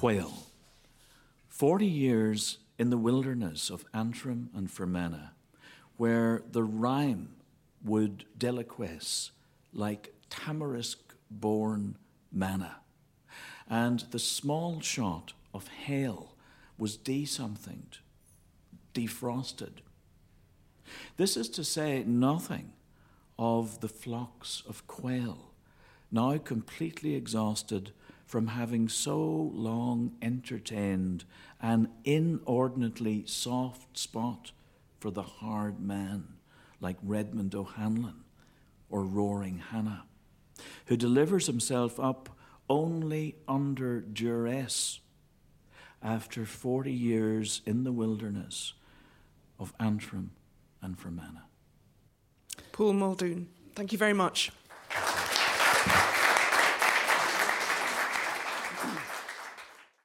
quail. 40 years in the wilderness of Antrim and Fermanagh, where the rime would deliquesce like tamarisk-born manna, and the small shot of hail was de-somethinged, defrosted. This is to say nothing of the flocks of quail, now completely exhausted from having so long entertained an inordinately soft spot for the hard man like Redmond O'Hanlon or Roaring Hannah, who delivers himself up only under duress after 40 years in the wilderness of Antrim and Fermanagh. Paul Muldoon, thank you very much.